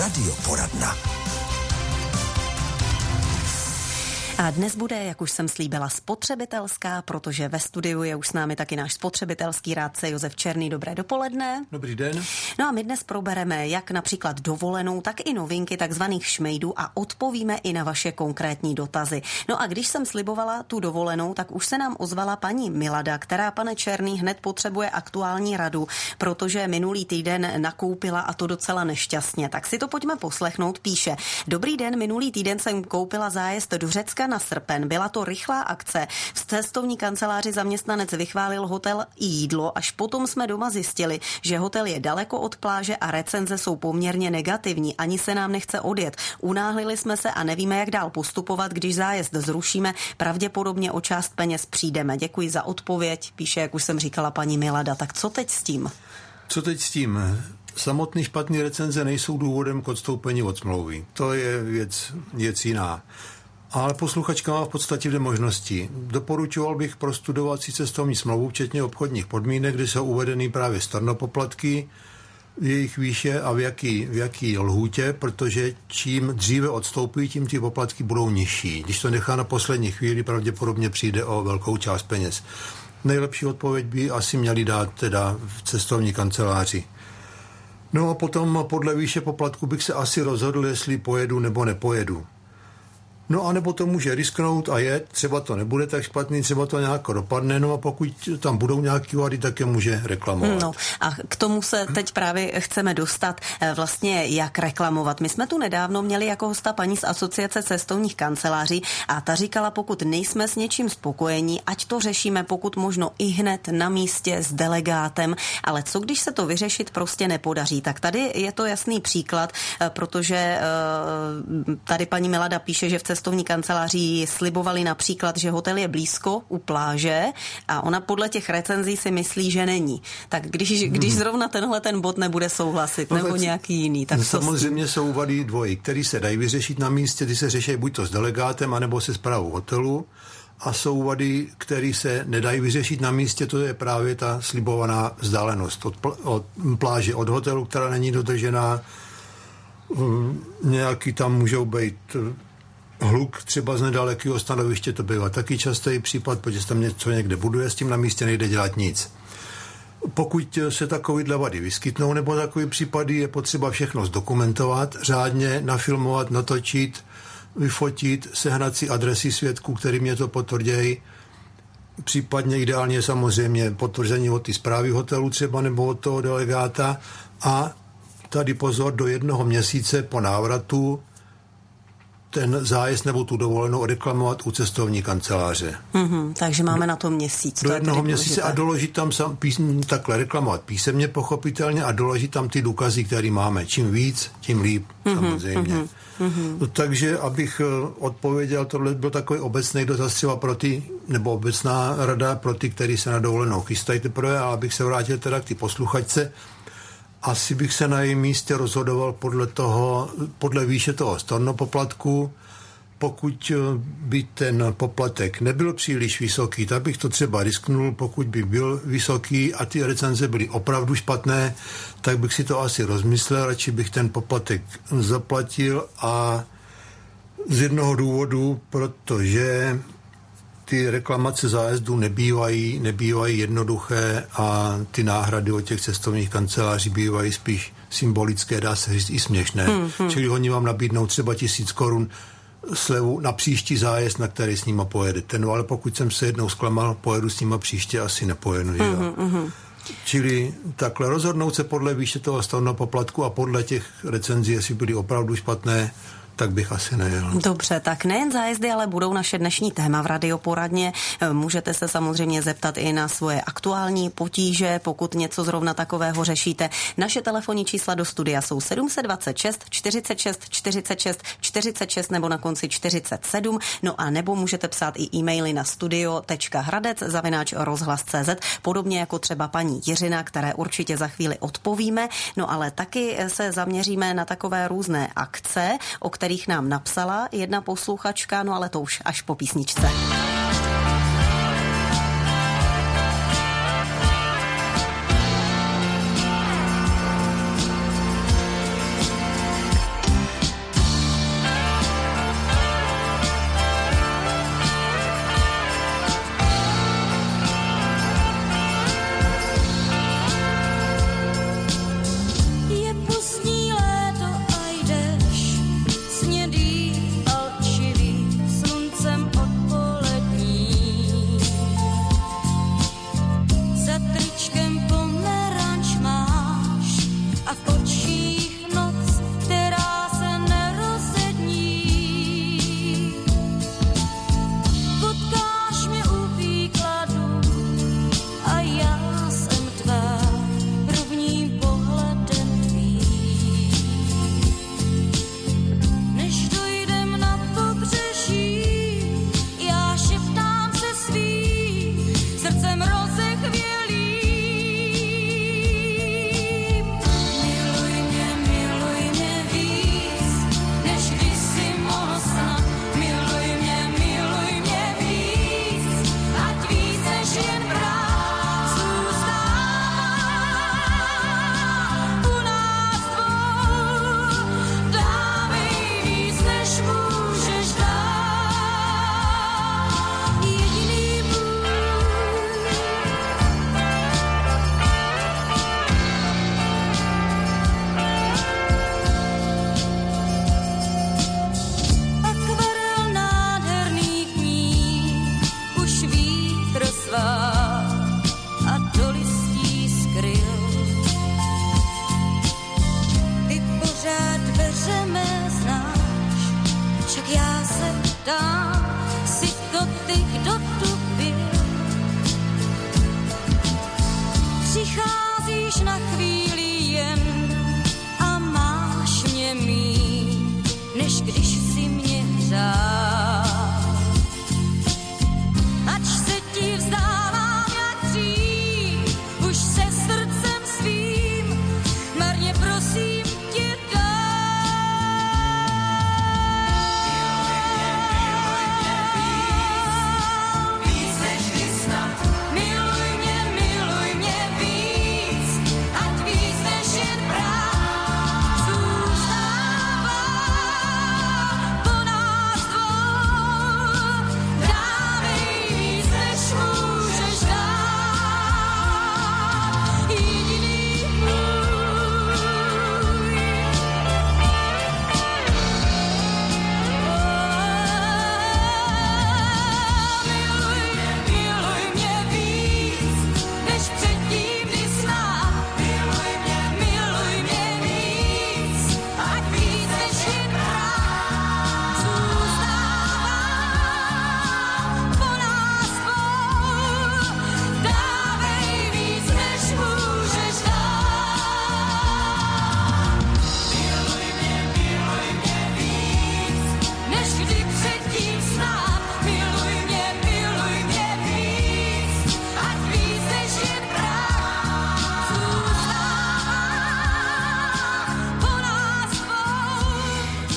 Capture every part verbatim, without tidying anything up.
Radioporadna. A dnes bude, jak už jsem slíbila, spotřebitelská, protože ve studiu je už s námi taky náš spotřebitelský rádce Josef Černý. Dobré dopoledne. Dobrý den. No a my dnes probereme jak například dovolenou, tak i novinky takzvaných šmejdů a odpovíme i na vaše konkrétní dotazy. No a když jsem slibovala tu dovolenou, tak už se nám ozvala paní Milada, která, pane Černý, hned potřebuje aktuální radu, protože minulý týden nakoupila a to docela nešťastně. Tak si to pojďme poslechnout. Píše: Dobrý den, minulý týden jsem koupila zájezd do Řecka na srpen. Byla to rychlá akce. V cestovní kanceláři zaměstnanec vychválil hotel i jídlo, až potom jsme doma zjistili, že hotel je daleko od pláže a recenze jsou poměrně negativní. Ani se nám nechce odjet. Unáhlili jsme se a nevíme, jak dál postupovat, když zájezd zrušíme. Pravděpodobně o část peněz přijdeme. Děkuji za odpověď. Píše, jak už jsem říkala, paní Milada. Tak co teď s tím? Co teď s tím? Samotný špatný recenze nejsou důvodem k odstoupení od smlouvy. To je věc, věc jiná. Ale posluchačka má v podstatě dvě možnosti. Doporučoval bych prostudovat si cestovní smlouvu, včetně obchodních podmínek, kde jsou uvedeny právě stornopoplatky, jejich výše a v jaký, v jaký lhůtě, protože čím dříve odstoupí, tím ty poplatky budou nižší. Když to nechá na poslední chvíli, pravděpodobně přijde o velkou část peněz. Nejlepší odpověď by asi měli dát teda v cestovní kanceláři. No a potom podle výše poplatku bych se asi rozhodl, jestli pojedu nebo nepojedu. No a nebo to může risknout a jet, třeba to nebude tak špatný, třeba to nějak dopadne, no a pokud tam budou nějaký vady, tak je může reklamovat. No a k tomu se teď právě chceme dostat, vlastně jak reklamovat. My jsme tu nedávno měli jako hosta paní z Asociace cestovních kanceláří a ta říkala, pokud nejsme s něčím spokojení, ať to řešíme pokud možno i hned na místě s delegátem, ale co když se to vyřešit prostě nepodaří. Tak tady je to jasný příklad, protože tady paní Milada píše, že v cestovní kanceláří slibovali například, že hotel je blízko u pláže a ona podle těch recenzí si myslí, že není. Tak když, když zrovna tenhle ten bod nebude souhlasit, no nebo nějaký jiný, tak samozřejmě jsou vady dvojí, který se dají vyřešit na místě, ty se řeší buď to s delegátem, anebo se správou hotelu, a jsou vady, které se nedají vyřešit na místě, to je právě ta slibovaná vzdálenost od, pl- od pláže, od hotelu, která není dodržená, nějaký tam můžou být hluk třeba z nedalekého stanoviště, to bývá taky častý případ, protože tam něco někde buduje, s tím na místě nejde dělat nic. Pokud se takovýhle vady vyskytnou nebo takový případy, je potřeba všechno zdokumentovat, řádně nafilmovat, natočit, vyfotit, sehnat si adresy svědků, který mě to potvrdějí, případně ideálně samozřejmě potvrzení od ty správy hotelu třeba nebo od toho delegáta a tady pozor, do jednoho měsíce po návratu ten zájezd nebo tu dovolenou odreklamovat u cestovní kanceláře. Mm-hmm, takže máme na to měsíc. Do to jednoho měsíce a doložit tam sam, pís, takhle reklamovat písemně pochopitelně a doložit tam ty důkazy, které máme. Čím víc, tím líp, mm-hmm, samozřejmě. Mm-hmm. No, takže, abych odpověděl, tohle byl takový obecný dotaz třeba pro ty, nebo obecná rada pro ty, kteří se na dovolenou chystají teprve, a abych se vrátil teda k ty posluchačce. Asi bych se na jejím místě rozhodoval podle toho, podle výše toho stornopoplatku. Pokud by ten poplatek nebyl příliš vysoký, tak bych to třeba risknul. Pokud by byl vysoký a ty recenze byly opravdu špatné, tak bych si to asi rozmyslel, radši bych ten poplatek zaplatil, a z jednoho důvodu, protože ty reklamace zájezdů nebývají, nebývají jednoduché a ty náhrady od těch cestovních kanceláří bývají spíš symbolické, dá se říct i směšné. Hmm, hmm. Čili oni vám nabídnou třeba tisíc korun slevu na příští zájezd, na který s nima pojedete. No ale pokud jsem se jednou zklamal, pojedu s nima příště, asi nepojedu. Hmm, hmm. Čili takhle rozhodnout se podle výše toho stornopoplatku a podle těch recenzí, jestli byly opravdu špatné, tak bych asi nejel. Dobře, tak nejen zájezdy, ale budou naše dnešní téma v Radioporadně. Můžete se samozřejmě zeptat i na svoje aktuální potíže, pokud něco zrovna takového řešíte. Naše telefonní čísla do studia jsou sedm dvacet šest, čtyřicet šest, čtyřicet šest, čtyřicet šest nebo na konci čtyřicet sedm. No a nebo můžete psát i e-maily na studio tečka hradec zavináč rozhlas tečka cé zet, podobně jako třeba paní Jiřina, které určitě za chvíli odpovíme. No ale taky se zaměříme na takové různé akce, o kterých nám napsala jedna posluchačka, no ale to už až po písničce.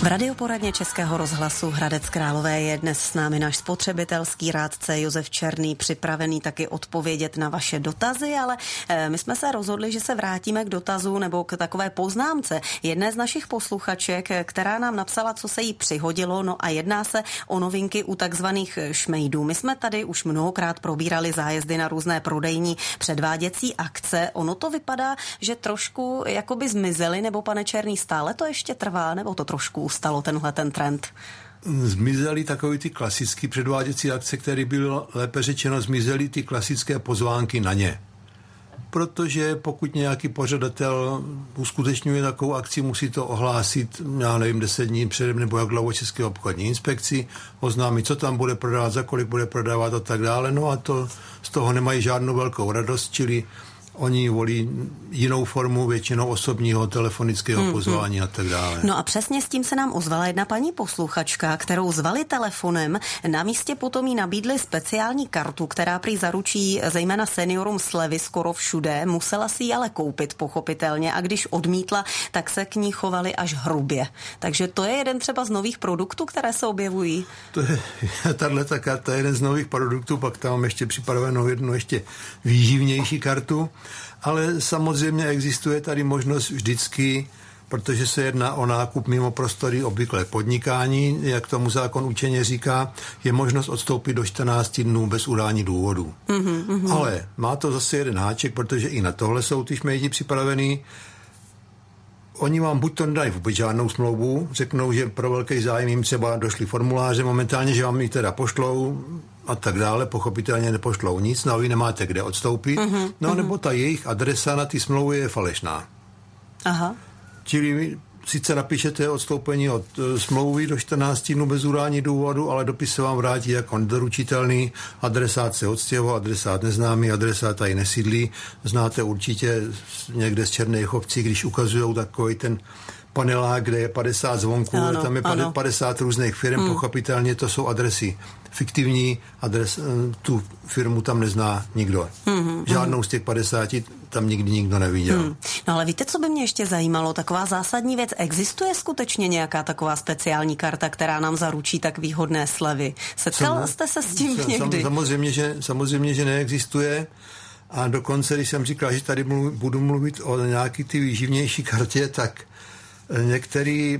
V radioporadně Českého rozhlasu Hradec Králové je dnes s námi náš spotřebitelský rádce Josef Černý, připravený taky odpovědět na vaše dotazy, ale my jsme se rozhodli, že se vrátíme k dotazu nebo k takové poznámce jedné z našich posluchaček, která nám napsala, co se jí přihodilo, no a jedná se o novinky u takzvaných šmejdů. My jsme tady už mnohokrát probírali zájezdy na různé prodejní předváděcí akce. Ono to vypadá, že trošku jakoby zmizely, nebo pane Černý, stále to ještě trvá, nebo to trošku ustalo tenhle ten trend? Zmizely takový ty klasické předváděcí akce, které bylo lépe řečeno, zmizely ty klasické pozvánky na ně. Protože pokud nějaký pořadatel uskutečňuje takovou akci, musí to ohlásit, já nevím, deset dní předem nebo jak dlouho České obchodní inspekci, oznámit, co tam bude prodávat, za kolik bude prodávat a tak dále. No a to z toho nemají žádnou velkou radost, čili oni volí jinou formu, většinou osobního telefonického pozvání hmm. a tak dále. No a přesně s tím se nám ozvala jedna paní posluchačka, kterou zvali telefonem. Na místě potom jí nabídli speciální kartu, která prý zaručí zejména seniorům slevy skoro všude. Musela si ji ale koupit, pochopitelně, a když odmítla, tak se k ní chovali až hrubě. Takže to je jeden třeba z nových produktů, které se objevují. To je, tato karta je jeden z nových produktů, pak tam mám ještě připravenou jednu ještě výživnější kartu. Ale samozřejmě existuje tady možnost vždycky, protože se jedná o nákup mimo prostory obvykle podnikání, jak tomu zákon učeně říká, je možnost odstoupit do čtrnácti dnů bez udání důvodu. Mm-hmm. Ale má to zase jeden háček, protože i na tohle jsou ty šmejdi připravený. Oni vám buď to nedají vůbec žádnou smlouvu, řeknou, že pro velký zájem jim třeba došly formuláře momentálně, že vám ji teda pošlou a tak dále, pochopitelně nepošlou nic, no a vy nemáte kde odstoupit, mm-hmm. no nebo ta jejich adresa na ty smlouvy je falešná. Aha. Čili vy sice napíšete odstoupení od e, smlouvy do čtrnácti dnů bez udání důvodu, ale dopis se vám vrátí jako nedoručitelný, adresát se odstěhoval, adresát neznámý, adresát tady nesídlí. Znáte určitě někde z Černých ovcí, když ukazujou takový ten panelák, kde je padesát zvonků, ano, tam je ano. padesát různých firm, hmm. pochopitelně to jsou adresy fiktivní, adres, tu firmu tam nezná nikdo. Hmm, Žádnou hmm. z těch padesáti tam nikdy nikdo neviděl. Hmm. No ale víte, co by mě ještě zajímalo? Taková zásadní věc. Existuje skutečně nějaká taková speciální karta, která nám zaručí tak výhodné slevy? Setkal Sam, jste se s tím sam, někdy? Samozřejmě že, samozřejmě, že neexistuje. A dokonce, když jsem říkal, že tady mluv, budu mluvit o nějaký ty výživnější kartě, tak některé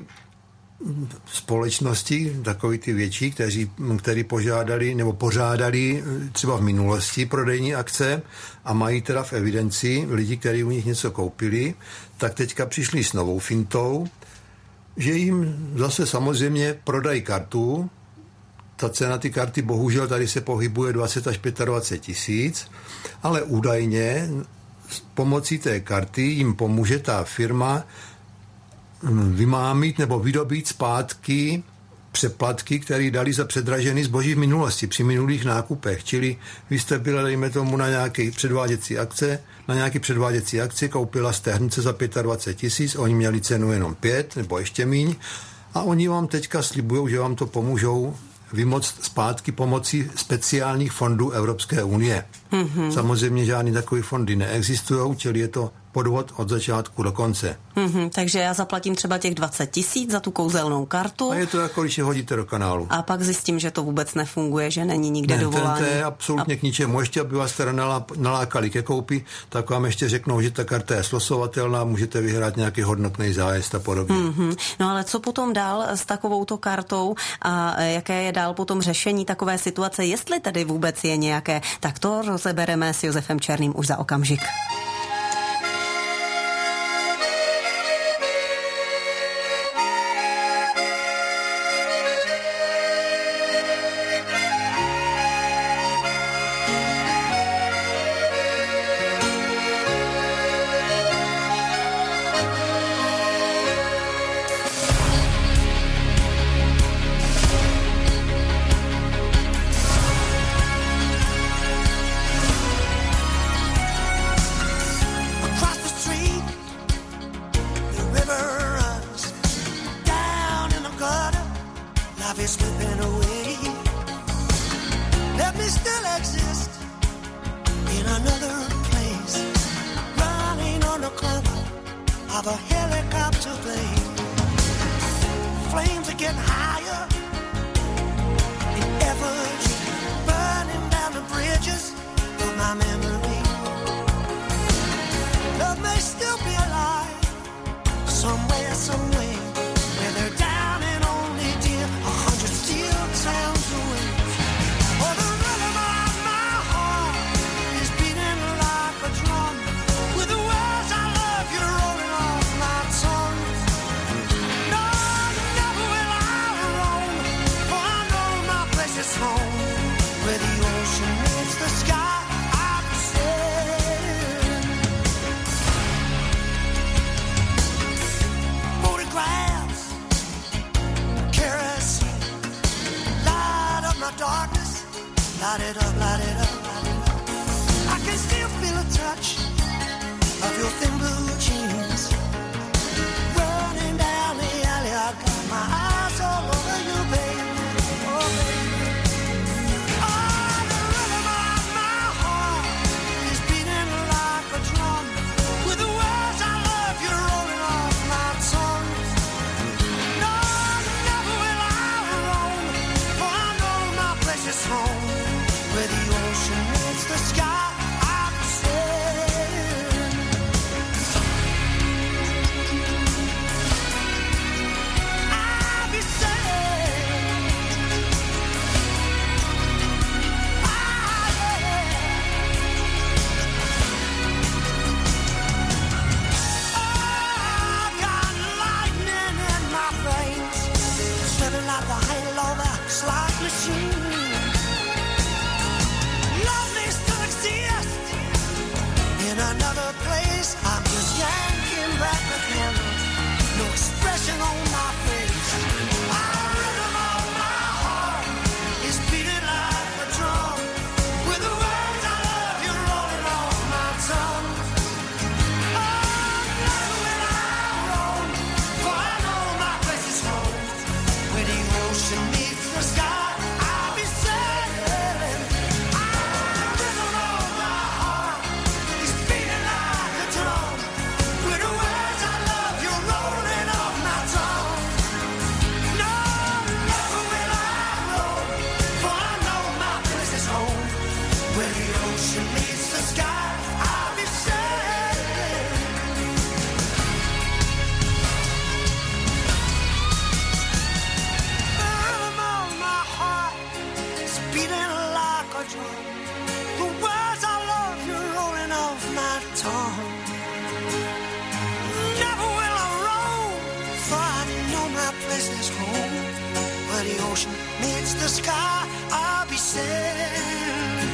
společnosti, takový ty větší, kteří, kteří požádali nebo pořádali třeba v minulosti prodejní akce a mají teda v evidenci lidi, kteří u nich něco koupili, tak teďka přišli s novou fintou, že jim zase samozřejmě prodají kartu. Ta cena ty karty bohužel tady se pohybuje dvacet až dvacet pět tisíc, ale údajně s pomocí té karty jim pomůže ta firma vymámit nebo vydobít zpátky přeplatky, které dali za předražený zboží v minulosti, při minulých nákupech. Čili vy jste byla, dejme tomu, na nějaké předváděcí akce, na nějaké předváděcí akci, koupila jste hrnce za dvacet pět tisíc, oni měli cenu jenom pět, nebo ještě míň, a oni vám teďka slibujou, že vám to pomůžou vymoct zpátky pomocí speciálních fondů Evropské unie. Mm-hmm. Samozřejmě žádný takový fondy neexistují, čili je to podvod od začátku do konce. Mm-hmm, takže já zaplatím třeba těch dvacet tisíc za tu kouzelnou kartu. A je to jako, když je hodíte do kanálu. A pak zjistím, že to vůbec nefunguje, že není nikde ne, dovolání. To je absolutně a... k ničemu. Ještě, aby vás teda nalákali ke koupi, tak vám ještě řeknou, že ta karta je slosovatelná, můžete vyhrát nějaký hodnotný zájezd a podobně. Mm-hmm. No ale co potom dál s takovouto kartou a jaké je dál potom řešení takové situace, jestli tedy vůbec je nějaké, tak to rozebereme s Josefem Černým už za okamžik. flames are getting higher. In efforts burning down the bridges of my memory. Love may still be alive somewhere, somewhere, where they're down and only dear a hundred steel towns away. Oh, the rhythm of my heart is beating like a drum. With the words I love you rolling off my tongue. No, never will I roam, for I know my place is home. Where the ocean meets the sky, I'll be sailing. Photographs, kerosene, light up my darkness, light it up, light it up, light it up. I can still feel a touch of your thin blue jeans running down the alley. I got my eyes all over you, baby. Oh, baby. Oh, the rhythm of my heart is beating like a drum. With the words I love you rolling off my tongue. No, never will I roam, for I know my place is home. Where the ocean meets the sky, I'll be sailing. I'll be sailing. Ah, yeah. Oh, I got lightning in my veins, sweating like the halo of a slot machine. Love may still exist in another place. I'm just yanking back the candle, no expression on my face. The rhythm of my heart is beating like a drum. With the words I love you rolling off my tongue. Oh, never will I roam, for I know my place is home. Where the ocean meets the sky, I'll be sailing. Ah, the rhythm of my heart is beating like a drum. With the words I love you rolling off my tongue. No, never will I roam, for I know my place is home. Where the ocean meets the sky, I'll be sailing. The rhythm of my heart is beating like a drum. The words I love you rolling off my tongue. Never will I roam, for I know my place is home. Where the ocean meets the sky, I'll be sailing.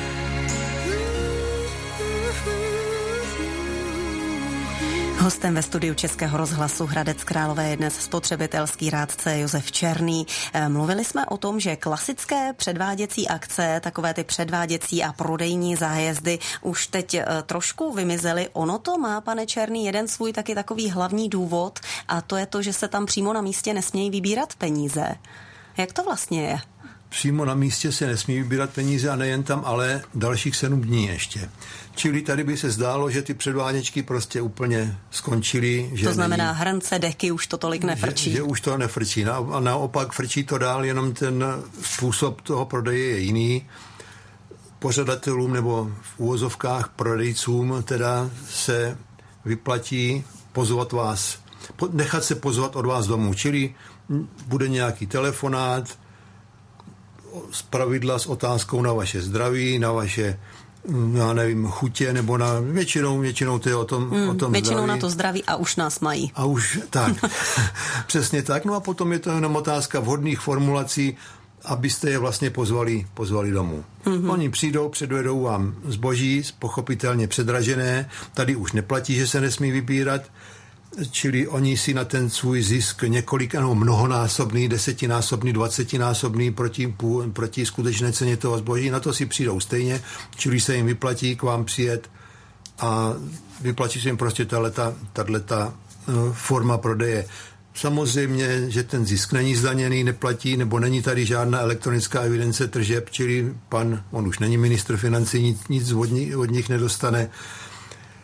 Hostem ve studiu Českého rozhlasu Hradec Králové je dnes spotřebitelský rádce Josef Černý. Mluvili jsme o tom, že klasické předváděcí akce, takové ty předváděcí a prodejní zájezdy už teď trošku vymizely. Ono to má, pane Černý, jeden svůj taky takový hlavní důvod, a to je to, že se tam přímo na místě nesmějí vybírat peníze. Jak to vlastně je? Přímo na místě se nesmí vybírat peníze a nejen tam, ale dalších sedm dní ještě. Čili tady by se zdálo, že ty předváděčky prostě úplně skončily. Že to znamená, není, hrnce, deky už to tolik nefrčí. Že, že už to nefrčí. A naopak frčí to dál, jenom ten způsob toho prodeje je jiný. Pořadatelům nebo v úvozovkách prodejcům teda se vyplatí pozvat vás, nechat se pozvat od vás domů. Čili bude nějaký telefonát, zpravidla s otázkou na vaše zdraví, na vaše, já nevím, chutě, nebo na většinou, většinou to je o tom, mm, o tom většinou zdraví. na to zdraví a už nás mají. A už, tak, přesně tak. No a potom je to jenom otázka vhodných formulací, abyste je vlastně pozvali, pozvali domů. Mm-hmm. Oni přijdou, předvedou vám zboží, pochopitelně předražené, tady už neplatí, že se nesmí vybírat, čili oni si na ten svůj zisk několik, ano, mnohonásobný, desetinásobný, dvacetinásobný proti, proti skutečné ceně toho zboží, na to si přijdou stejně, čili se jim vyplatí k vám přijet a vyplatí se jim prostě tato, tato forma prodeje. Samozřejmě, že ten zisk není zdaněný, neplatí, nebo není tady žádná elektronická evidence tržeb, čili pan, on už není ministr financí, nic, nic od, nich, od nich nedostane.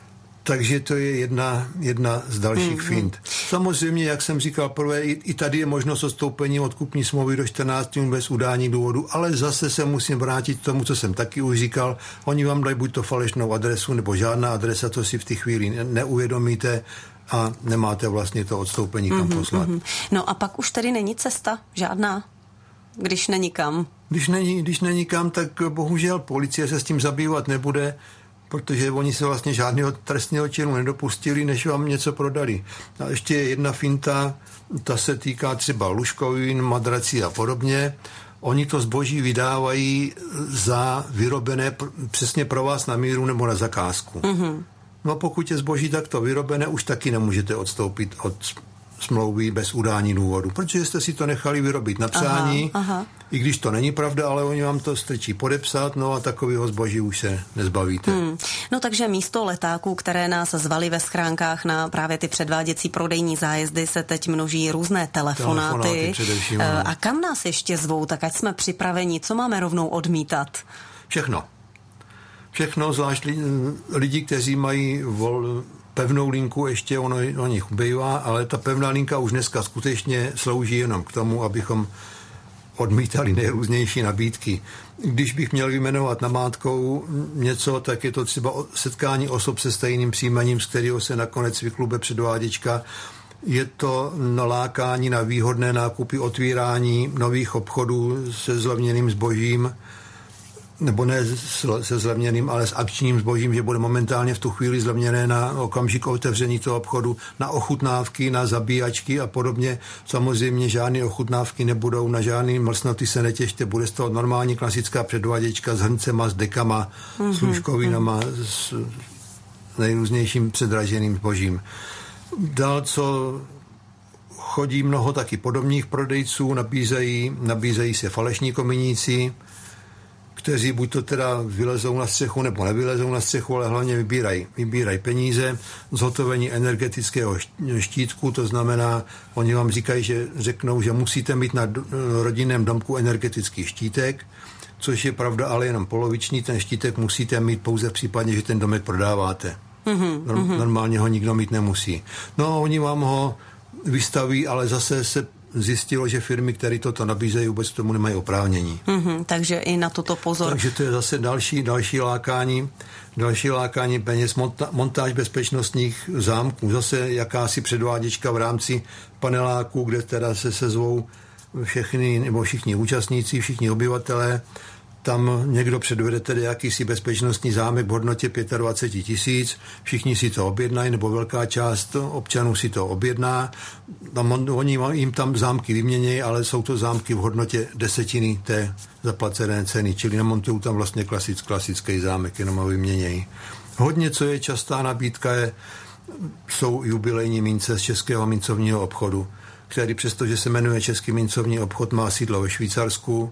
Takže to je jedna, jedna z dalších mm-hmm. fint. Samozřejmě, jak jsem říkal, prvé, i, i tady je možnost odstoupení od kupní smlouvy do čtrnáct dnů bez udání důvodu, ale zase se musím vrátit k tomu, co jsem taky už říkal. Oni vám dají buď to falešnou adresu, nebo žádná adresa, to si v té chvíli neuvědomíte a nemáte vlastně to odstoupení kam mm-hmm, poslat. Mm-hmm. No a pak už tady není cesta žádná, když není kam. Když není, když není kam, tak bohužel policie se s tím zabývat nebude, protože oni se vlastně žádného trestného činu nedopustili, než vám něco prodali. A ještě jedna finta, ta se týká třeba lůžkovin, madrací a podobně. Oni to zboží vydávají za vyrobené přesně pro vás na míru nebo na zakázku. Mm-hmm. No pokud je zboží takto vyrobené, už taky nemůžete odstoupit od smlouvy bez udání důvodu, protože jste si to nechali vyrobit na přání, aha, aha. i když to není pravda, ale oni vám to stačí podepsat, no a takového zboží už se nezbavíte. Hmm. No takže místo letáků, které nás zvali ve schránkách na právě ty předváděcí prodejní zájezdy, se teď množí různé telefonáty. telefonáty a kam nás ještě zvou, tak ať jsme připraveni, co máme rovnou odmítat? Všechno. Všechno, zvlášť lidi, kteří mají vol, pevnou linku, ještě ono o nich ubývá, ale ta pevná linka už dneska skutečně slouží jenom k tomu, abychom odmítali nejrůznější nabídky. Když bych měl vyjmenovat namátkou něco, tak je to třeba setkání osob se stejným příjmením, z kterého se nakonec vyklube předváděčka. Je to nalákání na výhodné nákupy, otvírání nových obchodů se zlevněným zbožím, nebo ne se zlevněným, ale s akčním zbožím, že bude momentálně v tu chvíli zlevněné na okamžik otevření toho obchodu, na ochutnávky, na zabíjačky a podobně. Samozřejmě žádné ochutnávky nebudou, na žádný mlsnoty se netěšte, bude z toho normální klasická předváděčka s hrncema, s dekama, mm-hmm. s lůžkovinama, s nejrůznějším předraženým zbožím. Dál, co chodí mnoho taky podobných prodejců, nabízejí, nabízejí se falešní kominíci, kteří buď to teda vylezou na střechu, nebo nevylezou na střechu, ale hlavně vybírají, vybírají peníze, zhotovení energetického štítku, to znamená, oni vám říkají, že řeknou, že musíte mít na rodinném domku energetický štítek, což je pravda, ale jenom poloviční, ten štítek musíte mít pouze v případě, že ten domek prodáváte. Mm-hmm. Normálně ho nikdo mít nemusí. No, oni vám ho vystaví, ale zase se zjistilo, že firmy, které toto nabízejí, vůbec tomu nemají oprávnění. Mm-hmm, takže i na toto pozor. Takže to je zase další, další lákání, další lákání peněz, monta, montáž bezpečnostních zámků, zase jakási předváděčka v rámci paneláku, kde teda se sezvou všechny, nebo všichni účastníci, všichni obyvatelé. Tam někdo předvede tedy jakýsi bezpečnostní zámek v hodnotě dvacet pět tisíc, všichni si to objednají, nebo velká část občanů si to objedná. Tam on, oni jim tam zámky vyměnějí, ale jsou to zámky v hodnotě desetiny té zaplacené ceny, čili namontují tam vlastně klasic, klasický zámek, jenom ho vyměnějí. Hodně, co je častá nabídka, je, jsou jubilejní mince z Českého mincovního obchodu, který přestože se jmenuje Český mincovní obchod, má sídlo ve Švýcarsku.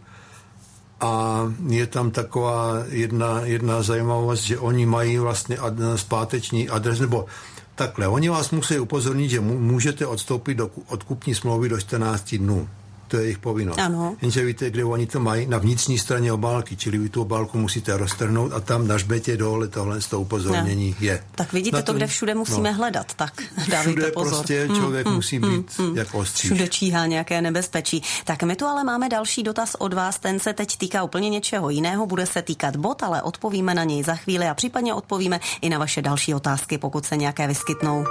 A je tam taková jedna, jedna zajímavost, že oni mají vlastně ad, zpáteční adres, nebo takhle, oni vás musí upozornit, že můžete odstoupit do, od kupní smlouvy do čtrnáct dnů. To je jejich povinnost. Ano. Jenže víte, kde oni to mají? Na vnitřní straně obálky, čili vy tu obálku musíte roztrhnout a tam na žbetě dole tohle z toho upozornění no. je. Tak vidíte to, to, kde všude musíme no. hledat, tak dávejte všude pozor. Prostě člověk mm, musí mm, být mm, jako ostříž. Všude číhá nějaké nebezpečí. Tak my tu ale máme další dotaz od vás, ten se teď týká úplně něčeho jiného, bude se týkat bot, ale odpovíme na něj za chvíli a případně odpovíme i na vaše další otázky, pokud se nějaké vyskytnou.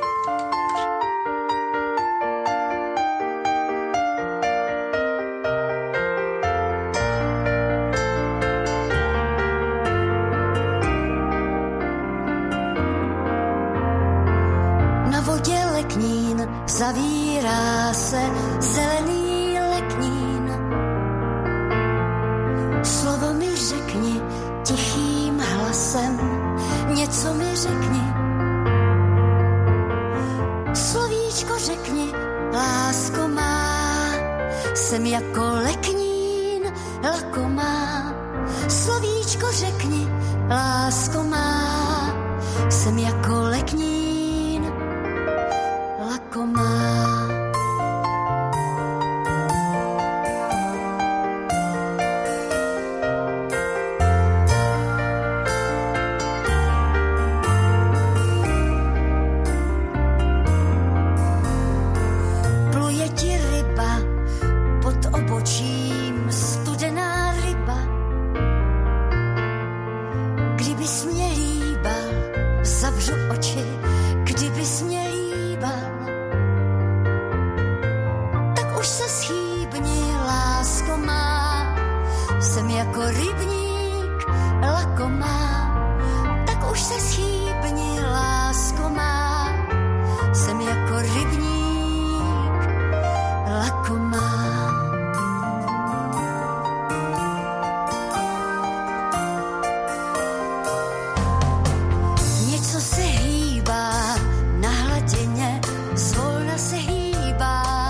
Zavírá se zelený leknín. Slovo mi řekni tichým hlasem, něco mi řekni. Slovíčko řekni, lásko má, jsem jako leknín lakomá. Slovíčko řekni, lásko má, jsem jako leknín lakomá. jsem jako rybník lakomá, tak už se schýbni, lásko má, jsem jako rybník lakomá. Něco se hýbá na hladině, zvolna se hýbá.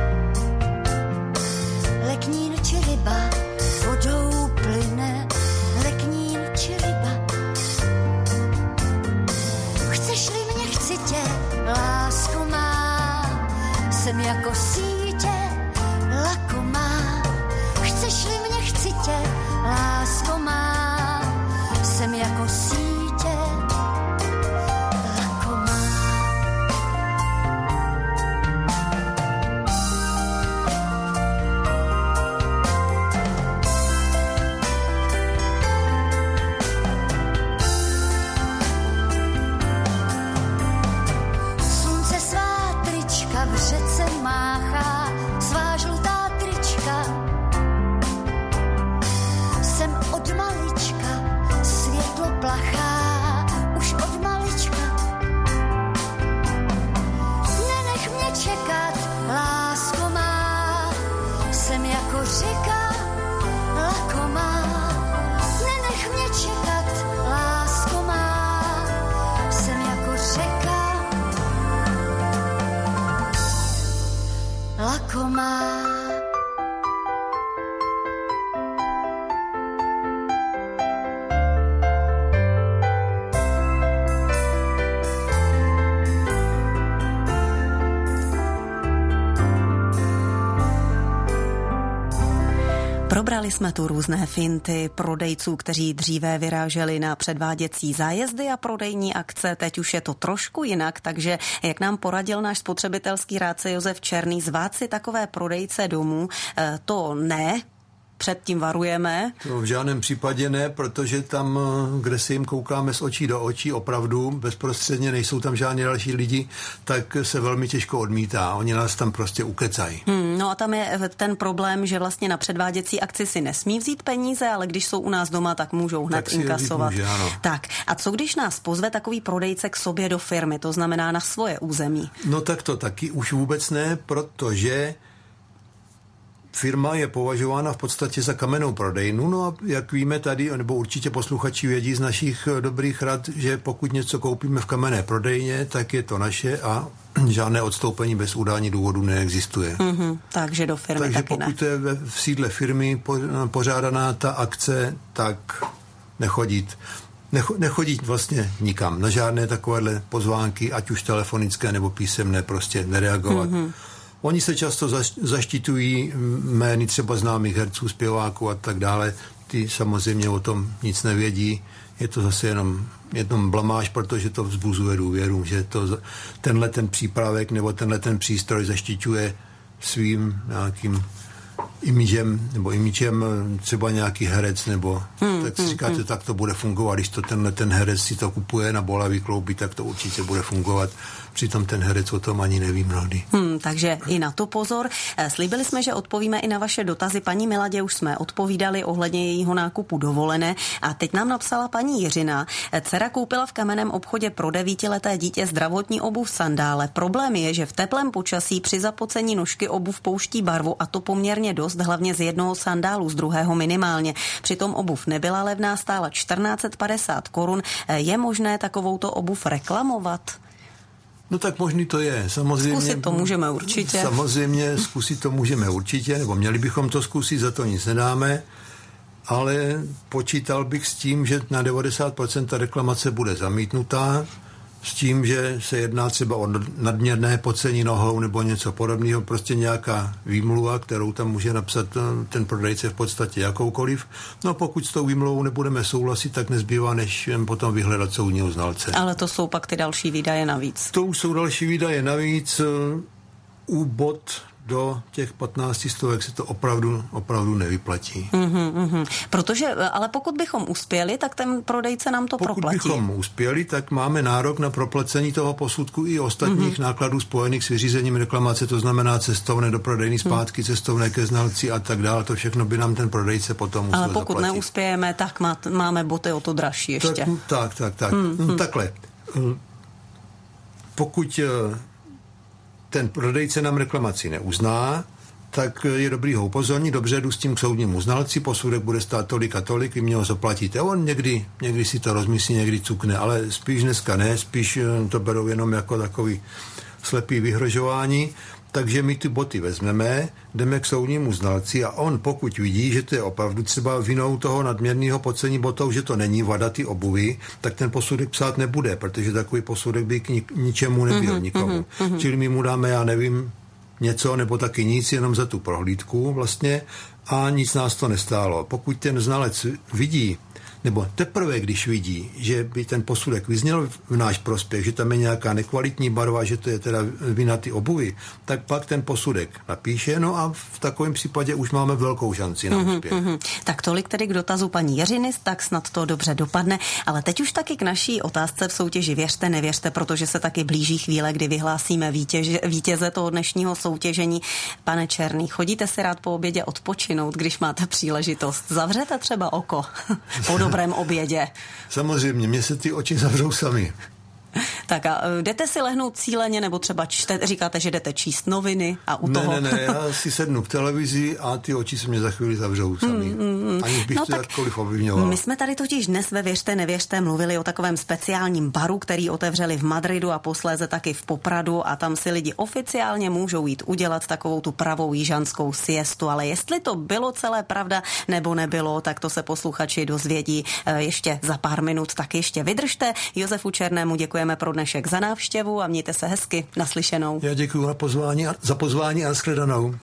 Leknín či ryba vodou plyne, leknín či ryba. Chceš-li mě, chci tě, lásko má, jsem jako sítě lakomá. Chceš-li mě, chci tě, lásko má, jsem jako sítě lakomá. Slunce svá trička v řece máchá, svá žlutá trička. Jsem od malička, světlo plachá, už od malička. Nenech mě čekat, lásko má, jsem jako řeka lakomá. Nenech mě čekat, lásko má, jsem jako řeka lakomá. Probrali jsme tu různé finty prodejců, kteří dříve vyráželi na předváděcí zájezdy a prodejní akce. Teď už je to trošku jinak, takže jak nám poradil náš spotřebitelský rádce Josef Černý, zvát si takové prodejce domů, to ne. Předtím varujeme. To v žádném případě ne, protože tam, kde se jim koukáme z očí do očí, opravdu bezprostředně, nejsou tam žádní další lidi, tak se velmi těžko odmítá. Oni nás tam prostě ukecají. Hmm, no a tam je ten problém, že vlastně na předváděcí akci si nesmí vzít peníze, ale když jsou u nás doma, tak můžou hned tak inkasovat. Může, ano. Tak a co když nás pozve takový prodejce k sobě do firmy, to znamená na svoje území? No tak to taky už vůbec ne, protože firma je považována v podstatě za kamennou prodejnu, no a jak víme tady, nebo určitě posluchači vědí z našich dobrých rad, že pokud něco koupíme v kamenné prodejně, tak je to naše a žádné odstoupení bez udání důvodu neexistuje. Mm-hmm, takže do firmy takže taky pokud ne. je ve, v sídle firmy po, pořádaná ta akce, tak nechodit. Necho, nechodit vlastně nikam, na žádné takovéhle pozvánky, ať už telefonické nebo písemné, prostě nereagovat. Mm-hmm. Oni se často zaštiťují jmény třeba známých herců, zpěváků a tak dále. Ty samozřejmě o tom nic nevědí. Je to zase jenom, jenom blamáž, protože to vzbuzuje důvěru, že to, tenhle ten přípravek nebo tenhle ten přístroj zaštiťuje svým nějakým imidžem, nebo imidžem třeba nějaký herec, nebo hmm, tak si hmm, říkáte, hmm. tak to bude fungovat, když to tenhle ten herec si to kupuje na bolavý kloubí, tak to určitě bude fungovat. Přitom ten herec o tom ani neví mnohdy. Hmm, takže i na to pozor. Slíbili jsme, že odpovíme i na vaše dotazy. Paní Miladě už jsme odpovídali ohledně jejího nákupu dovolené a teď nám napsala paní Jiřina. Dcera koupila v kamenném obchodě pro devítileté dítě zdravotní obuv sandále. Problém je, že v teplém počasí při zapocení nožky obuv pouští barvu a to poměrně dost, hlavně z jednoho sandálu, z druhého minimálně. Přitom obuv nebyla levná, stála čtrnáct set padesát korun. Je možné takovouto obuv reklamovat? No tak možný to je. Samozřejmě, zkusit to můžeme určitě. Samozřejmě zkusit to můžeme určitě, nebo měli bychom to zkusit, za to nic nedáme, ale počítal bych s tím, že na devadesát procent ta reklamace bude zamítnutá, s tím, že se jedná třeba o nadměrné pocení nohou nebo něco podobného, prostě nějaká výmluva, kterou tam může napsat ten prodejce v podstatě jakoukoliv. No a pokud s tou výmluvou nebudeme souhlasit, tak nezbývá, než potom vyhledat soudního znalce. Ale to jsou pak ty další výdaje navíc. To už jsou další výdaje navíc. U bot do těch patnácti stovek se to opravdu, opravdu nevyplatí. Mm-hmm, mm-hmm. Protože, ale pokud bychom uspěli, tak ten prodejce nám to pokud proplatí. Pokud bychom uspěli, tak máme nárok na proplacení toho posudku i ostatních mm-hmm. nákladů spojených s vyřízením reklamace, to znamená cestovné do prodejny zpátky, mm. cestovné ke znalci a tak dále. To všechno by nám ten prodejce potom musel zaplatit. Ale pokud zaplatit. neuspějeme, tak má, máme boty o to dražší ještě. Tak, tak, tak. tak. Mm-hmm. Takhle. Pokud ten prodejce nám reklamaci neuzná, tak je dobrý ho upozornit, dobře, jdu s tím k soudnímu znalci, posudek bude stát tolik a tolik, vy mě ho zaplatíte. On někdy, někdy si to rozmyslí, někdy cukne, ale spíš dneska ne, spíš to berou jenom jako takový slepý vyhrožování. Takže my ty boty vezmeme, jdeme k soudnímu znalci a on, pokud vidí, že to je opravdu třeba vinou toho nadměrného podcení botou, že to není vada ty obuvy, tak ten posudek psát nebude, protože takový posudek by k ničemu nebyl, mm-hmm, nikomu. Mm-hmm. Čili my mu dáme, já nevím, něco nebo taky nic, jenom za tu prohlídku vlastně a nic nás to nestálo. Pokud ten znalec vidí, nebo teprve, když vidí, že by ten posudek vyzněl v náš prospěch, že tam je nějaká nekvalitní barva, že to je teda vina ty obuvy, tak pak ten posudek napíše, no a v takovém případě už máme velkou šanci na úspěch. Mm-hmm, mm-hmm. Tak tolik tedy k dotazu paní Jiřiny, tak snad to dobře dopadne, ale teď už taky k naší otázce v soutěži věřte, nevěřte, protože se taky blíží chvíle, kdy vyhlásíme vítěže, vítěze toho dnešního soutěžení. Pane Černý, chodíte si rád po obědě odpočinout, když máte příležitost? Zavřete třeba oko po dobrém obědě. Samozřejmě, mě se ty oči zavřou sami. Tak a jdete si lehnout cíleně, nebo třeba čte, říkáte, že jdete číst noviny a u ne, toho... Ne, ne, já si sednu k televizi a ty oči se mě za chvíli zavřou sami. Mm, mm, Aniž bych no to jakkoliv ovlivňoval. My jsme tady totiž dnes ve Věřte, nevěřte mluvili o takovém speciálním baru, který otevřeli v Madridu a posléze taky v Popradu a tam si lidi oficiálně můžou jít udělat takovou tu pravou jižanskou siestu, ale jestli to bylo celé pravda nebo nebylo, tak to se posluchači dozvědí ještě za pár minut, tak ještě vydržte. Josefu Černému děkujeme pro dnešek za návštěvu a mějte se hezky. Naslyšenou. Já děkuji na pozvání a, za pozvání a shledanou.